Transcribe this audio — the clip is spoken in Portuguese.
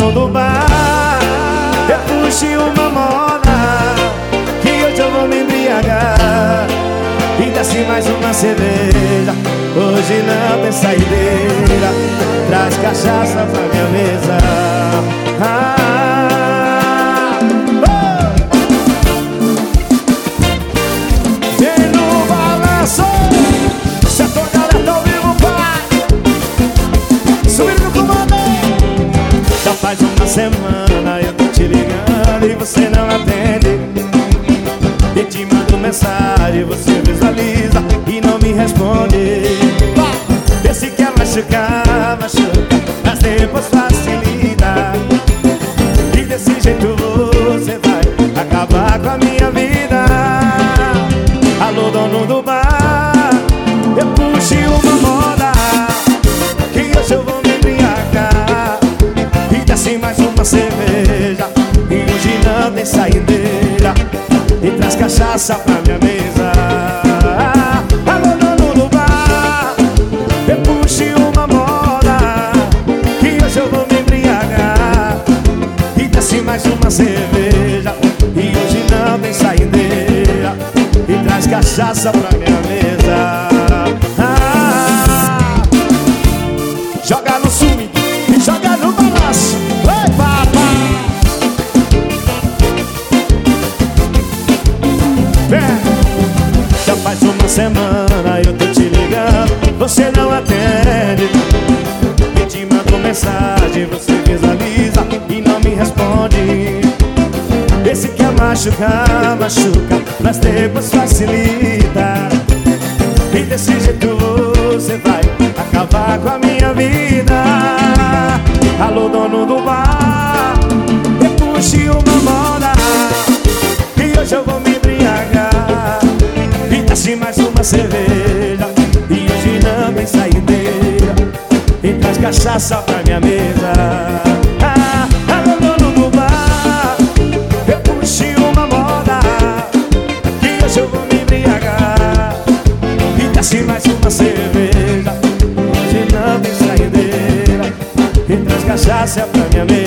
dono do bar, eu puxei uma moda, que hoje eu vou me embriagar. E desce mais uma cerveja, hoje não tem saideira. Traz cachaça pra minha mesa. Vem no balanço, setor de alerta ao vivo, pai. Subindo no comando. Já faz uma semana eu tô te ligando e você não atende. E te mando mensagem, você visualiza e não me responde. Esse quer machucar, machuca, mas depois facilita. E desse jeito você vai acabar com a minha vida. Alô, dono do bar, eu puxei uma moda, que hoje eu vou me embriagar. E desce mais uma cerveja, e hoje não tem saideira. E traz cachaça pra minha mesa. Alô, dono do bar, eu puxei uma moda, que hoje eu vou me embriagar. E desce mais uma cerveja, e hoje não tem saideira. E traz cachaça pra minha mesa. Joga no swing e joga no balanço. Oi, papai. Já faz uma semana eu tô te ligando, você não atende. E te mando mensagem, você visualiza e não me responde. Esse quer machucar, machuca, mas depois facilita. E desse jeito você vai acabar com a minha vida. Alô, dono do bar, eu puxei uma moda, e hoje eu vou me embriagar. E desce mais uma cerveja, e hoje não tem saideira. E traz cachaça pra minha mesa. Alô, dono do bar, eu puxei uma moda, que hoje eu vou me embriagar. E desce mais uma cerveja, hoje não tem saideira. E traz cachaça pra minha mesa.